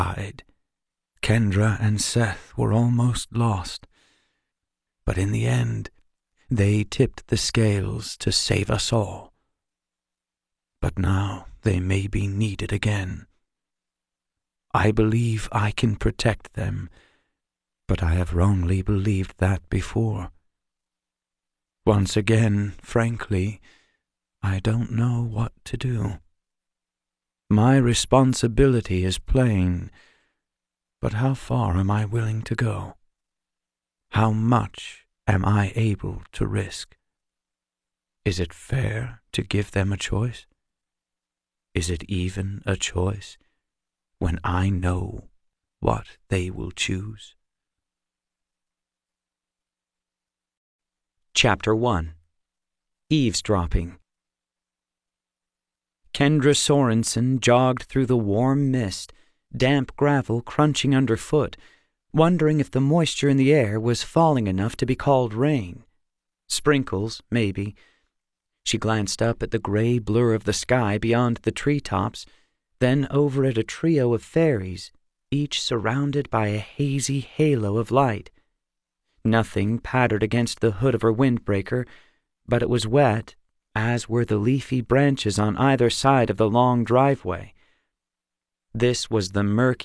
Kendra and Seth were almost lost, but in the end, they tipped the scales to save us all. But now they may be needed again. I believe I can protect them, but I have wrongly believed that before. Once again, frankly, I don't know what to do. My responsibility is plain, but how far am I willing to go? How much am I able to risk? Is it fair to give them a choice? Is it even a choice when I know what they will choose? Chapter 1. Eavesdropping. Kendra Sorensen jogged through the warm mist, damp gravel crunching underfoot, wondering if the moisture in the air was falling enough to be called rain. Sprinkles, maybe. She glanced up at the gray blur of the sky beyond the treetops, then over at a trio of fairies, each surrounded by a hazy halo of light. Nothing pattered against the hood of her windbreaker, but it was wet, as were the leafy branches on either side of the long driveway. This was the murky